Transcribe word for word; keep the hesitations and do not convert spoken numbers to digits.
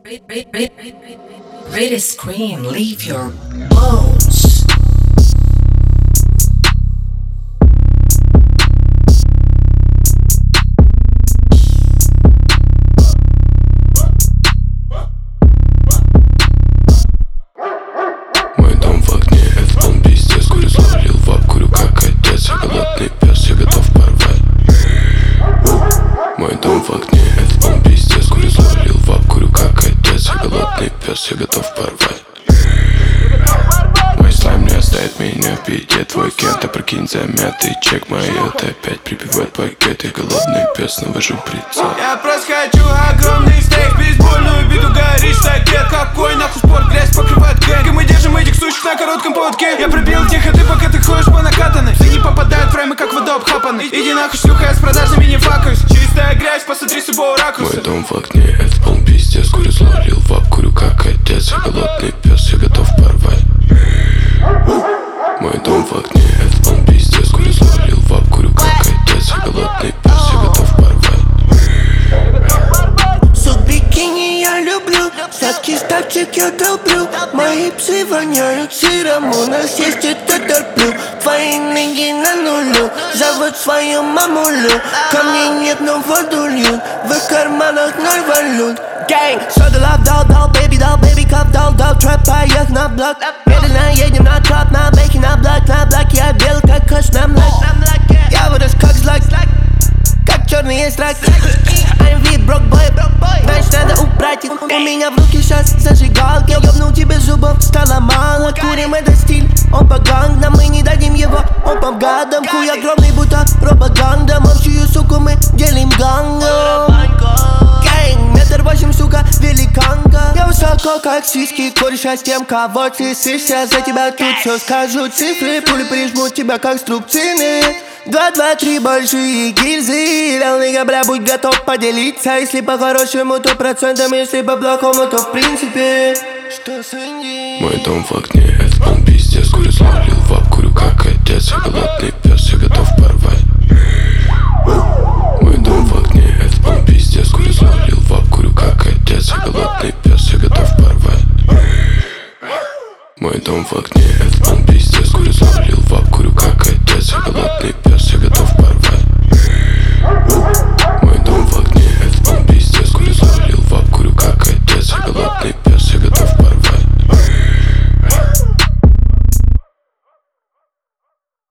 Ready scream, leave your bones. Мой дом в огне, это полный пиздец. Курю зло, в ап, курю как отец. Я голодный пес, я готов порвать. Мой дом в огне, это полный пиздец. Курю зло, в ап, курю как отец. Я голодный пес, я готов порвать. Мой слайм не оставит меня в беде. Твой кент, опрокинь замятый чек. Мои это опять прибивает пакет. Я голодный пес, навожу прицел. Я просто хочу огромный стейк, бейсбольную биту, горишь сакет. Какой нахуй спорт, грязь покрывает гэнг. И мы держим этих сучек на коротком поводке. Я пробил тех, а ты пока ты ходишь по накатанной. Все не попадают в фреймы, как вода обхапанный. Иди нахуй, шлюха, я с продажными не факаюсь. Чистая грязь, посмотри с любого ракурса. Мой дом в огне, это полный пиздец. Курю зло, в ап, курю как отец. Я голодный пес, я готов порвать. Мой дом в огне, это полный пиздец. Курю зло, в ап, курю как отец. Я голодный пес, я готов порвать. Сук бикини я люблю, сладкий стакчик я долблю. Мои псы воняют сыром, у нас есть это терплю. Твои ноги на нулю, зовут свою мамулю. Ко мне нет, но воду льют, в их карманах ноль валют. Gang, soda love, doll, doll, baby doll, baby cup, doll, doll, trap, поех на блок. Медленно едем на троп, на бэке, на блок, на блок. Я бел, как кош на млак. Я вырос как злак, как черный страйк. I'm V, брок бой, значит надо убрать их. У меня в руке сейчас зажигалка. Ёбнул тебе зубов, стало мало. Курим это стиль, он по гангам. Мы не дадим его, он по гадам. Хуй огромный, будто пропаганда. Общую суку мы делим гангом. Гэнг, метр восемь, сука, великанка. Я высоко, как сиськи, кореша с тем, кого ты сышься. За тебя тут все скажу цифры. Пули прижмут тебя, как струбцины. Два, два, три большие гильзы. Реальный бля, будь готов поделиться. Если по-хорошему, то процентом. Если по-плохому, то в принципе. Что с Инди? Мой дом в огне, это полный пиздец. Курю зло, в ап, курю как отец. Я голодный пес, я готов порвать. Мой дом в огне, это полный пиздец. Курю зло, в ап, курю как отец. Я голодный пес, я готов порвать. Мой дом в огне.